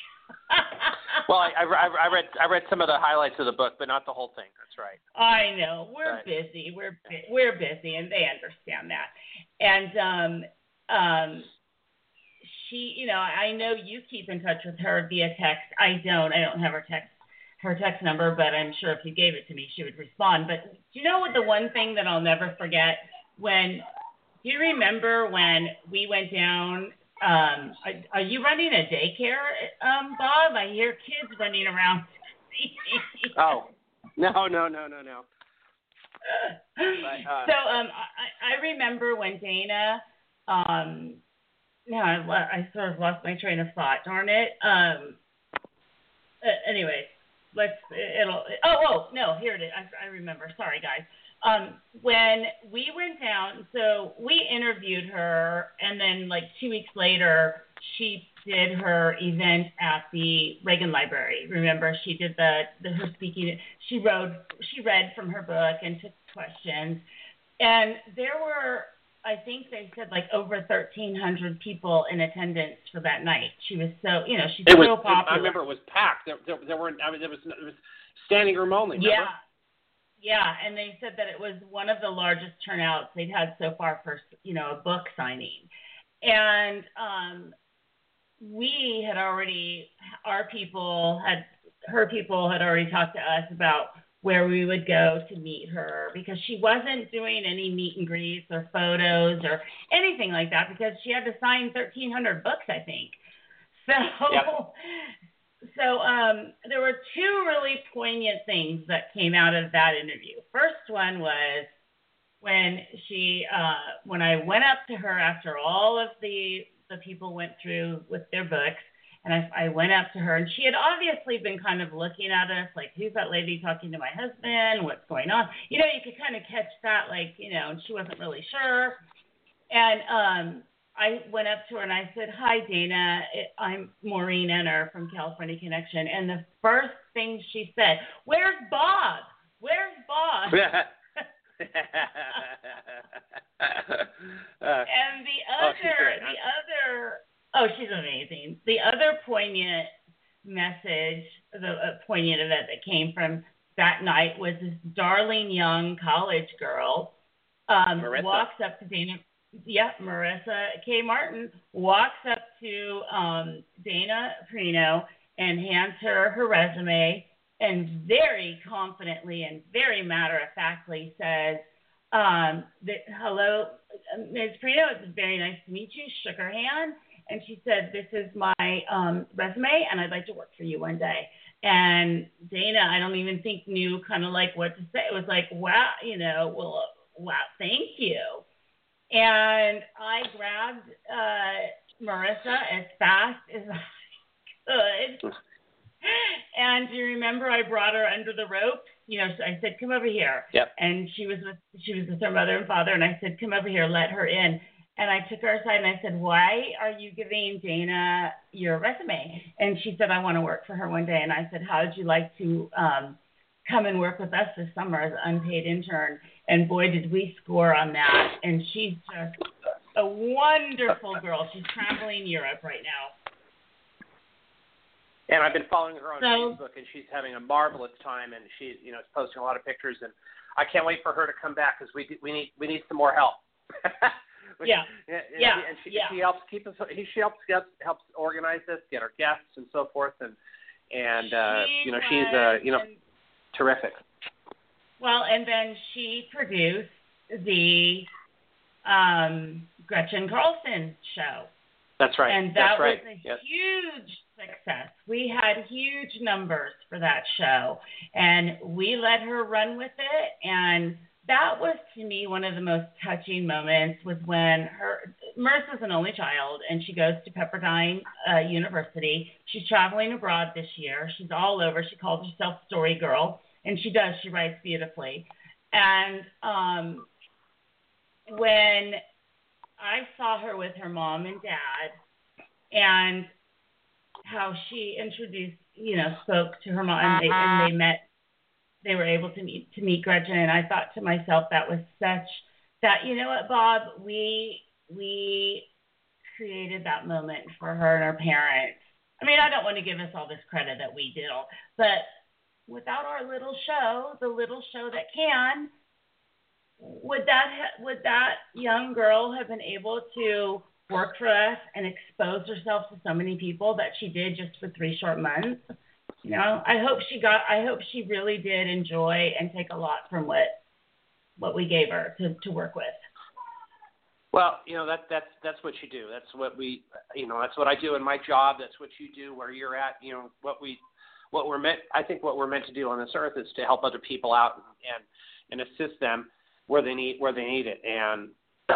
Well, I, I, I read I read some of the highlights of the book, but not the whole thing. That's right. I know we're right. busy. We're we're busy, and they understand that. And um um. She, you know, I know you keep in touch with her via text. I don't. I don't have her text, her text number, but I'm sure if you gave it to me, she would respond. But do you know what the one thing that I'll never forget? When, do you remember when we went down? Um, are, are you running a daycare, um, Bob? I hear kids running around. Oh, no, no, no, no, no. But, uh, so um, I, I remember when Dana. Um, No, I, I sort of lost my train of thought. Darn it. Um. Uh, anyway, let's. It'll. Oh, oh, no. Here it is. I, I remember. Sorry, guys. Um. When we went down, so we interviewed her, and then like two weeks later, she did her event at the Reagan Library. Remember, she did the, the her speaking. She wrote. She read from her book and took questions, and there were. I think they said like over thirteen hundred people in attendance for that night. She was so, you know, she's it so was, popular. I remember it was packed. There, there, there weren't. I mean, there was, it was standing room only. Remember? Yeah, yeah, and they said that it was one of the largest turnouts they'd had so far for, you know, a book signing. And um, we had already, our people had, her people had already talked to us about where we would go to meet her, because she wasn't doing any meet and greets or photos or anything like that, because she had to sign thirteen hundred books, I think. So, yep. so um, there were two really poignant things that came out of that interview. First one was when she, uh, when I went up to her after all of the the people went through with their books. And I, I went up to her, and she had obviously been kind of looking at us like, who's that lady talking to my husband? What's going on? You know, you could kind of catch that, like, you know, and she wasn't really sure. And um, I went up to her, and I said, hi, Dana. I'm Maureen Enner from California Connection. And the first thing she said, where's Bob? Where's Bob? and the other, oh, the other... Oh, she's amazing. The other poignant message, the uh, poignant event that came from that night was this darling young college girl um, walks up to Dana. Yeah, Marissa K. Martin walks up to um, Dana Perino and hands her her resume, and very confidently and very matter-of-factly says, um, that, hello, Miz Perino, it's very nice to meet you. Shook her hand. And she said, this is my um, resume, and I'd like to work for you one day. And Dana, I don't even think knew kind of like what to say. It was like, wow, you know, well, wow, thank you. And I grabbed uh, Marissa as fast as I could. And do you remember I brought her under the rope? You know, I said, come over here. Yep. And she was with she was with her mother and father, and I said, come over here, let her in. And I took her aside and I said, why are you giving Dana your resume? And she said, I want to work for her one day. And I said, how would you like to um, come and work with us this summer as an unpaid intern? And boy, did we score on that. And she's just a wonderful girl. She's traveling Europe right now. And I've been following her on so, Facebook, and she's having a marvelous time, and she's, you know, posting a lot of pictures. And I can't wait for her to come back, because we we need we need some more help. Yeah. And, Yeah. And she, yeah. she helps keep us. She helps get, helps organize this, get our guests and so forth, and and uh, She you know she's uh, you know was- terrific. Well, and then she produced the um, Gretchen Carlson show. That's right. And that That's right. was a Yes. huge success. We had huge numbers for that show, and we let her run with it. And that was, to me, one of the most touching moments was when her Marissa's an only child, and she goes to Pepperdine uh, University. She's traveling abroad this year. She's all over. She calls herself Story Girl, and she does. She writes beautifully. And um, when I saw her with her mom and dad, and how she introduced, you know, spoke to her mom, and they, and they met. They were able to meet to meet Gretchen, and I thought to myself, that was such that you know what, Bob, we we created that moment for her and her parents. I mean, I don't want to give us all this credit that we did all, but without our little show, the little show that can, would that ha- would that young girl have been able to work for us and expose herself to so many people that she did just for three short months? You know, I hope she got. I hope she really did enjoy and take a lot from what what we gave her to, to work with. Well, you know that that's that's what you do. That's what we, you know, that's what I do in my job. That's what you do where you're at. You know what we, what we're meant. I think what we're meant to do on this earth is to help other people out and and assist them where they need where they need it. And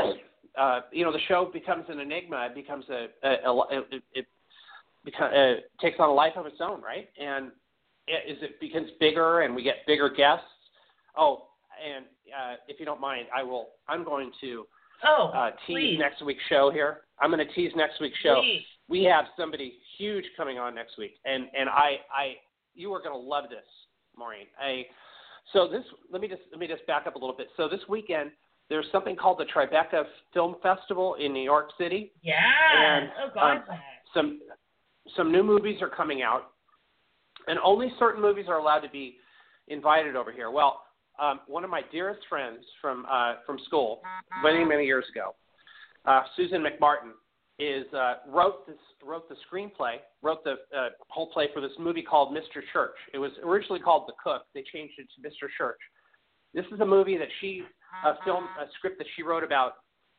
uh, you know, the show becomes an enigma. It becomes a, a, a it, it becomes uh, takes on a life of its own, right? And it, as it becomes bigger and we get bigger guests. Oh, and uh, if you don't mind, I will. I'm going to. Oh, uh, tease please. next week's show here. I'm going to tease next week's show. Please. We have somebody huge coming on next week, and and I I you are going to love this, Maureen. I so this let me just let me just back up a little bit. So this weekend there's something called the Tribeca Film Festival in New York City. Yeah. And oh God. um, some some new movies are coming out, and only certain movies are allowed to be invited over here. Well. Um, one of my dearest friends from uh, from school, many many years ago, uh, Susan McMartin, is uh, wrote this wrote the screenplay, wrote the uh, whole play for this movie called Mister Church. It was originally called The Cook. They changed it to Mister Church. This is a movie that she a film a script that she wrote about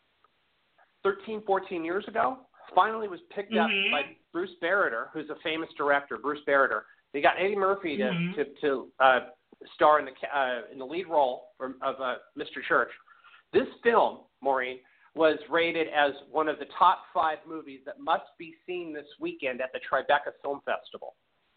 thirteen, fourteen years ago. Finally, was picked up Mm-hmm. by Bruce Berrider, who's a famous director. Bruce Berrider. They got Eddie Murphy to Mm-hmm. to, to uh, star in the uh, in the lead role of uh, Mister Church. This film, Maureen, was rated as one of the top five movies that must be seen this weekend at the Tribeca Film Festival.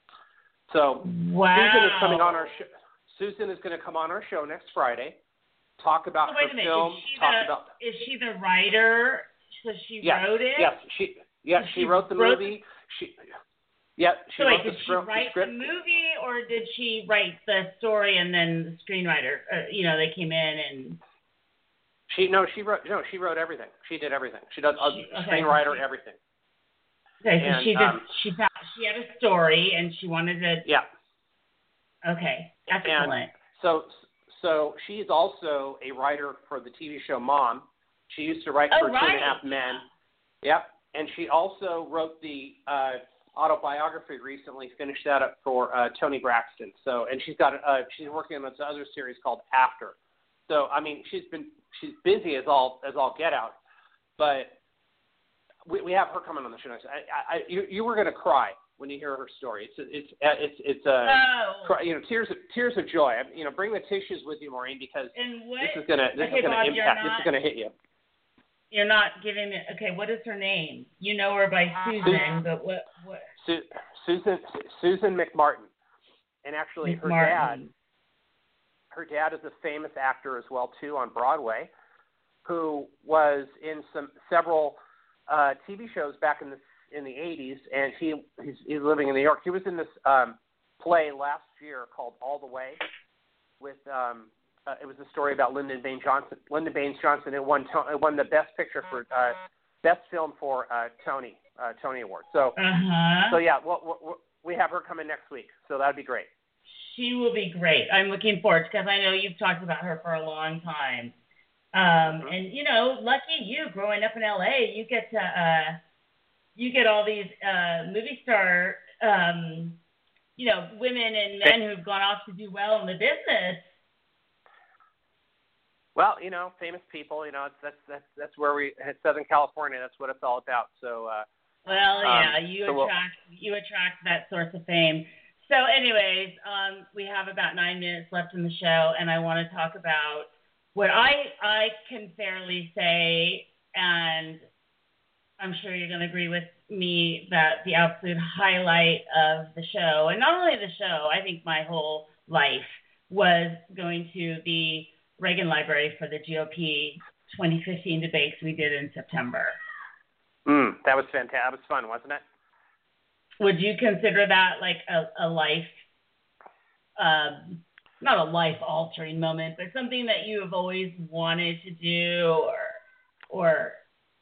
So Wow. Susan is coming on our show. Susan is going to come on our show next Friday, talk about So wait her a minute. film, Is she talk the about is she the writer? So she yes, wrote it. yes, she yes She she wrote the wrote movie. She yeah, she So wrote wait, the did she script. write the, script. the movie, or did she write the story and then the screenwriter? Uh, you know, they came in and. She no, she wrote no, she wrote everything. She did everything. She does uh, She- okay, screenwriter, she- everything. Okay, so And, she just um, she found, she had a story and she wanted to. Yeah. Okay, excellent. So so she's also a writer for the T V show Mom. She used to write Oh, for Two and a right. Half Men. Yep. And she also wrote the uh, autobiography recently. Finished that up for uh, Tony Braxton. So and she's got uh, she's working on this other series called After. So I mean she's been she's busy as all as all get out, but we we have her coming on the show next. I, I you you were gonna cry when you hear her story. It's it's it's it's a Oh. cry, you know tears of tears of joy. You know, bring the tissues with you, Maureen, because And what? this is gonna this okay, is gonna Bob, impact. you're This not, is gonna hit you. You're not giving me. Okay, what is her name? You know her by Susan, but what what? Su- Susan Susan McMartin, and actually her McMartin. dad. Her dad is a famous actor as well too on Broadway, who was in some several uh, T V shows back in the in the eighties, and he he's, he's living in New York. He was in this um, play last year called All the Way, with um, uh, it was a story about Lyndon Baines Johnson. Lyndon Baines Johnson. It won to- it won the best picture for uh, best film for uh, Tony uh, Tony Award. So Uh huh. so yeah, well, we we have her coming next week, so that'd be great. She will be great. I'm looking forward because I know you've talked about her for a long time. Um, and you know, lucky you, growing up in L A, you get to uh, you get all these uh, movie star, um, you know, women and men who've gone off to do well in the business. Well, you know, famous people. You know, it's, that's that's that's where we Southern California. That's what it's all about. So. Uh, well, yeah, um, you so attract we'll, you attract that source of fame. So, anyways, um, we have about nine minutes left in the show, and I want to talk about what I I can fairly say, and I'm sure you're going to agree with me, that the absolute highlight of the show, and not only the show, I think my whole life, was going to the Reagan Library for the G O P twenty fifteen debates we did in September. Mm, that was fantastic. That was fun, wasn't it? Would you consider that like a, a life, um, not a life-altering moment, but something that you have always wanted to do, or, or?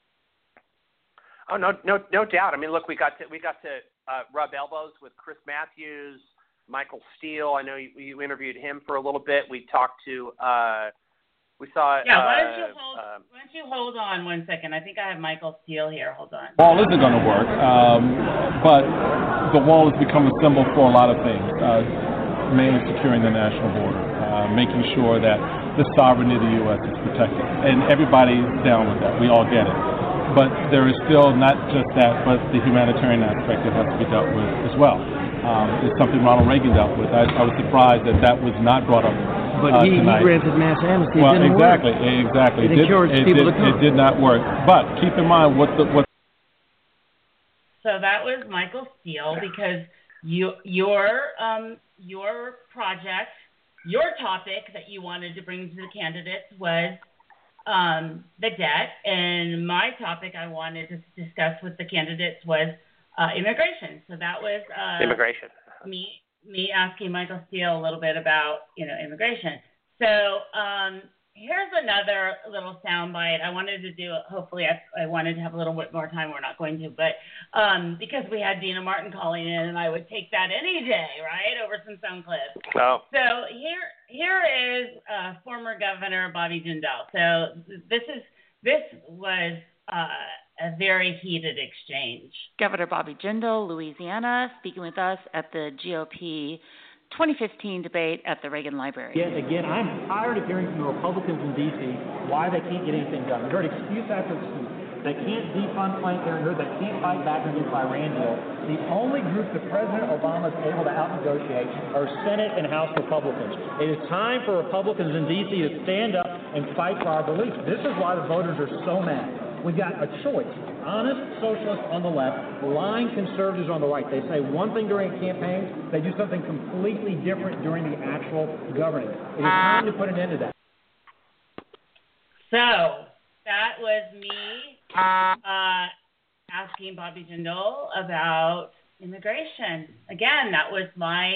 Oh no, no, no doubt. I mean, look, we got to we got to uh, rub elbows with Chris Matthews, Michael Steele. I know you, you interviewed him for a little bit. We talked to. Uh, We saw. Yeah, why uh, don't you hold? Um, why don't you hold on one second? I think I have Michael Steele here. Hold on. Wall isn't going to work, um, but the wall has become a symbol for a lot of things. Uh, mainly securing the national border, uh, making sure that the sovereignty of the U S is protected, and everybody's down with that. We all get it, but there is still not just that, but the humanitarian aspect that has to be dealt with as well. Um, it's something Ronald Reagan dealt with. I, I was surprised that that was not brought up. But uh, he, he tonight. granted mass amnesty. Well, it didn't exactly, work. exactly. It It, did, encouraged it, people did, to come. it did not work. But keep in mind what the what. So that was Michael Steele, because you your um your project, your topic that you wanted to bring to the candidates was um the debt, and my topic I wanted to discuss with the candidates was uh, immigration. So that was uh, immigration. me. me asking Michael Steele a little bit about, you know, immigration. So um, here's another little soundbite. I wanted to do, hopefully I, I wanted to have a little bit more time. We're not going to, but um, because we had Dina Martin calling in, and I would take that any day, right, over some sound clips. Oh. So here here is uh, former Governor Bobby Jindal. So this is this was uh, a very heated exchange. Governor Bobby Jindal, Louisiana, speaking with us at the G O P twenty fifteen debate at the Reagan Library. Yet again, I'm tired of hearing from the Republicans in D C why they can't get anything done. We've heard excuse after excuse. They can't defund Planned Parenthood. They can't fight back against the Iran deal. The only group that President Obama is able to out-negotiate are Senate and House Republicans. It is time for Republicans in D C to stand up and fight for our beliefs. This is why the voters are so mad. We've got a choice. Honest socialists on the left, lying conservatives on the right. They say one thing during a campaign, they do something completely different during the actual governance. It is time to put an end to that. So that was me uh, asking Bobby Jindal about immigration. Again, that was my...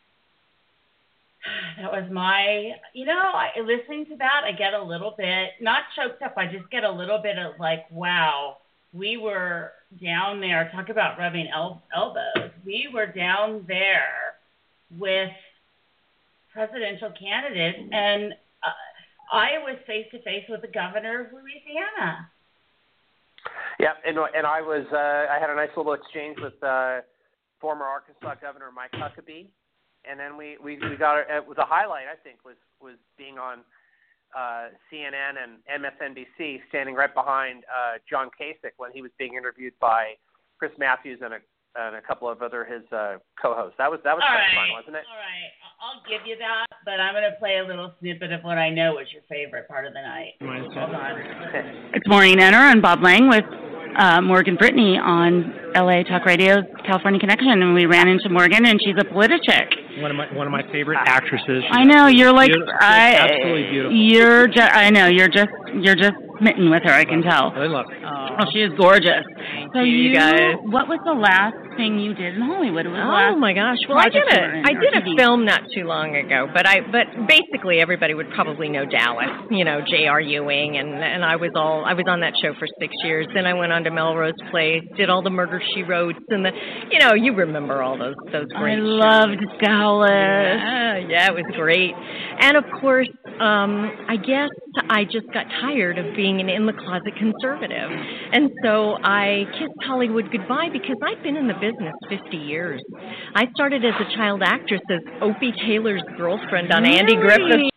That was my, you know, I, listening to that, I get a little bit, not choked up, I just get a little bit of like, wow, we were down there, talk about rubbing el- elbows, we were down there with presidential candidates, and uh, I was face-to-face with the governor of Louisiana. Yeah, and and I was, uh, I had a nice little exchange with uh, former Arkansas Governor Mike Huckabee. And then we, we, we got it was a highlight, I think, was was being on uh, C N N and M S N B C, standing right behind uh, John Kasich when he was being interviewed by Chris Matthews and a and a couple of other his uh, co-hosts. That was that was kind of fun, wasn't it? All right, I'll give you that, but I'm going to play a little snippet of what I know was your favorite part of the night. Hold on. It's Maureen Enner and Bob Lang with uh, Morgan Brittany on L A Talk Radio's California Connection, and we ran into Morgan, and she's a Politichick. One of my one of my favorite actresses. I know you're like beautiful. I. Absolutely beautiful. You're just. I know you're just. You're just smitten with her. I can tell. I love her. Oh, she is gorgeous. Thank so you, you, guys. What was the last thing you did in Hollywood? It was the Oh last my gosh! Well, I did project you a were in, I or did a T V. film not too long ago, but I but basically everybody would probably know Dallas. You know, J R. Ewing, and and I was all I was on that show for six years. Then I went on to Melrose Place, did all the Murder She Wrote, and the you know you remember all those those great. I loved shows. Dallas. Yeah, yeah, it was great. And of course, um, I guess I just got tired of being an in-the-closet conservative. And so I kissed Hollywood goodbye because I've been in the business fifty years. I started as a child actress as Opie Taylor's girlfriend on Andy Griffith.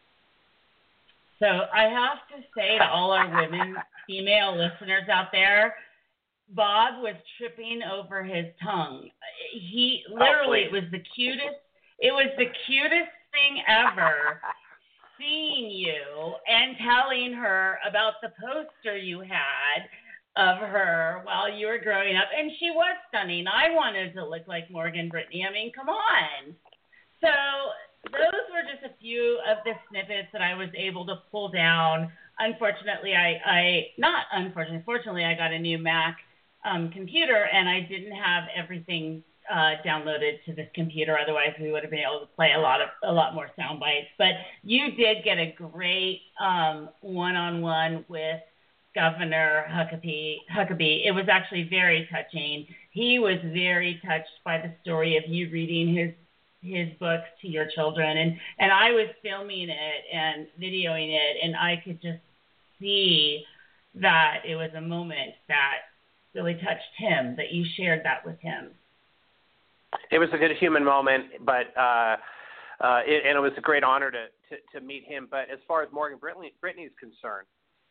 So I have to say to all our women, female listeners out there, Bob was tripping over his tongue. He literally, it was the cutest, it was the cutest thing ever seeing you and telling her about the poster you had of her while you were growing up. And she was stunning. I wanted to look like Morgan Brittany. I mean, come on. So those were just a few of the snippets that I was able to pull down. Unfortunately, I, I not unfortunately, fortunately, I got a new Mac um, computer, and I didn't have everything uh, downloaded to this computer. Otherwise, we would have been able to play a lot of a lot more sound bites. But you did get a great um, one-on-one with Governor Huckabee. Huckabee. It was actually very touching. He was very touched by the story of you reading his his books to your children, and and I was filming it and videoing it, and I could just see that it was a moment that really touched him, that you shared that with him. It was a good human moment, but uh, uh, it, and it was a great honor to, to, to meet him. But as far as Morgan Brittany, Brittany is concerned,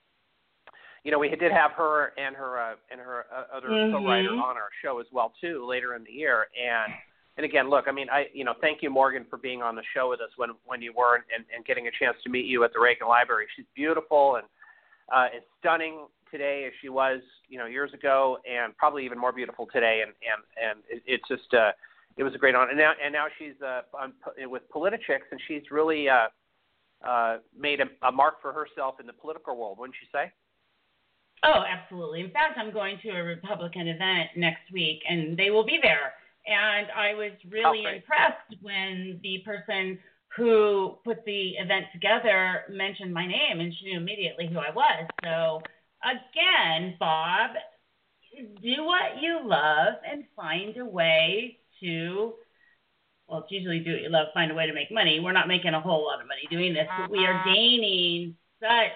you know, we did have her and her uh, and her uh, other mm-hmm. co-writer on our show as well too later in the year, and. And again, look, I mean, I, you know, thank you, Morgan, for being on the show with us when, when you were and, and getting a chance to meet you at the Reagan Library. She's beautiful and uh, as stunning today as she was, you know, years ago, and probably even more beautiful today. And and and it, it's just, uh, it was a great honor. And now and now she's uh, on, with Politichicks, and she's really uh, uh, made a, a mark for herself in the political world, wouldn't you say? Oh, absolutely. In fact, I'm going to a Republican event next week, and they will be there. And I was really oh, impressed when the person who put the event together mentioned my name, and she knew immediately who I was. So, again, Bob, do what you love and find a way to, well, it's usually do what you love, find a way to make money. We're not making a whole lot of money doing this, but we are gaining such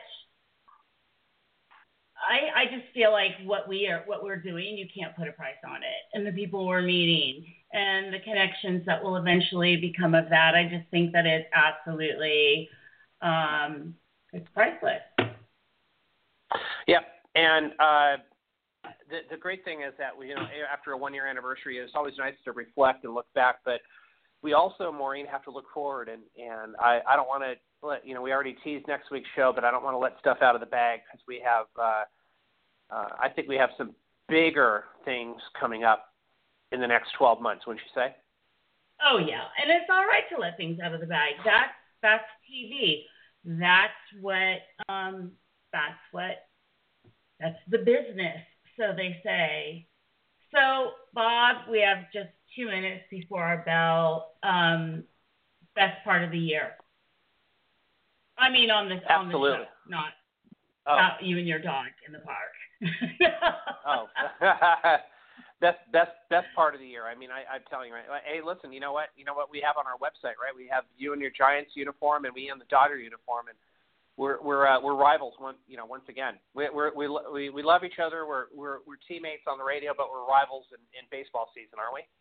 I, I just feel like what we are, what we're doing, you can't put a price on it. And the people we're meeting and the connections that will eventually become of that, I just think that it's absolutely, um, it's priceless. Yep. And uh, the the great thing is that we, you know, after a one year anniversary, it's always nice to reflect and look back. But we also, Maureen, have to look forward. And and I, I don't want to. Let, you know, we already teased next week's show, but I don't want to let stuff out of the bag because we have, uh, uh, I think we have some bigger things coming up in the next twelve months, wouldn't you say? Oh, yeah. And it's all right to let things out of the bag. That's, that's T V. That's what, um, that's what, that's the business, so they say. So, Bob, we have just two minutes before our bell. Um, best part of the year. I mean, on this, on the show, not, oh. not you and your dog in the park. oh, best, best, best part of the year. I mean, I, I'm telling you, right? Hey, listen, you know what? You know what we have on our website, right? We have you in your Giants uniform, and we in the Dodger uniform, and we're we're uh, we're rivals. One, you know, once again, we we're, we we we love each other. We're we're we're teammates on the radio, but we're rivals in, in baseball season, aren't we?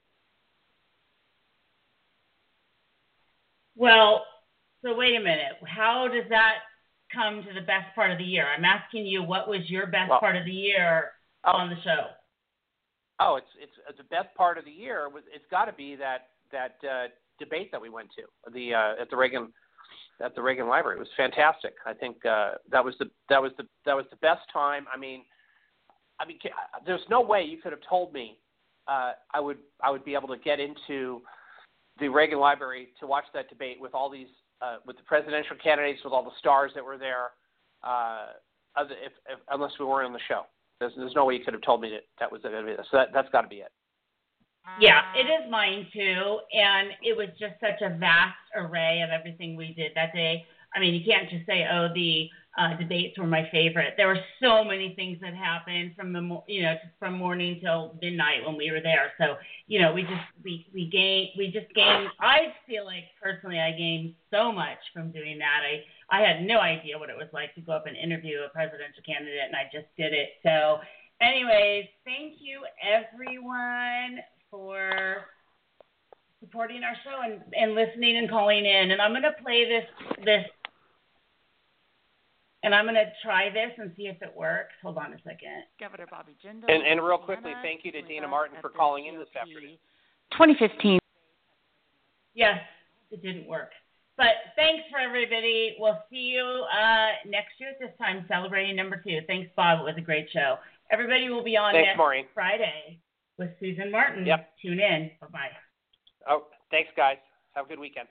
Well. So wait a minute. How does that come to the best part of the year? I'm asking you, what was your best well, part of the year oh, on the show? Oh, it's it's the best part of the year. Was it's got to be that that uh, debate that we went to the uh, at the Reagan at the Reagan Library. It was fantastic. I think uh, that was the that was the that was the best time. I mean, I mean, there's no way you could have told me uh, I would I would be able to get into the Reagan Library to watch that debate with all these. Uh, with the presidential candidates, with all the stars that were there, uh, other, if, if, unless we weren't on the show. There's, there's no way you could have told me that that was going to be this. So that, that's got to be it. Yeah, it is mine too. And it was just such a vast array of everything we did that day. I mean, you can't just say, oh, the uh, debates were my favorite. There were so many things that happened from the, you know, from morning till midnight when we were there. So, you know, we just, we, we gained, we just gained, I feel like personally I gained so much from doing that. I had no idea what it was like to go up and interview a presidential candidate, and I just did it. So, anyways, thank you everyone for supporting our show and, and listening and calling in. And I'm going to play this this. And I'm going to try this and see if it works. Hold on a second. Governor Bobby Jindal. And, and real quickly, thank you to Dina Martin for calling in this afternoon. twenty fifteen. Yes, it didn't work. But thanks for everybody. We'll see you uh, next year at this time, celebrating number two. Thanks, Bob. It was a great show. Everybody will be on thanks, next Maureen. Friday with Susan Martin. Yep. Tune in. Bye-bye. Oh, thanks, guys. Have a good weekend.